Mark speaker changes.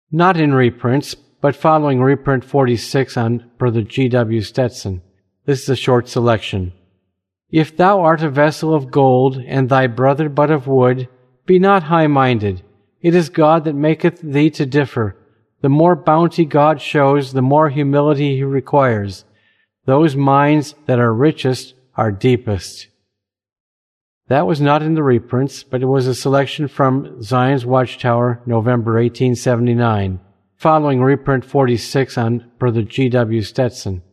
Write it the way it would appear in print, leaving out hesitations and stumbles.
Speaker 1: Not in reprints, but following reprint 46 on Brother G.W. Stetson. This is a short selection. If thou art a vessel of gold, and thy brother but of wood, be not high-minded. It is God that maketh thee to differ. The more bounty God shows, the more humility he requires. Those minds that are richest are deepest. That was not in the reprints, but it was a selection from Zion's Watchtower, November 1879, following reprint 46 on Brother G.W. Stetson.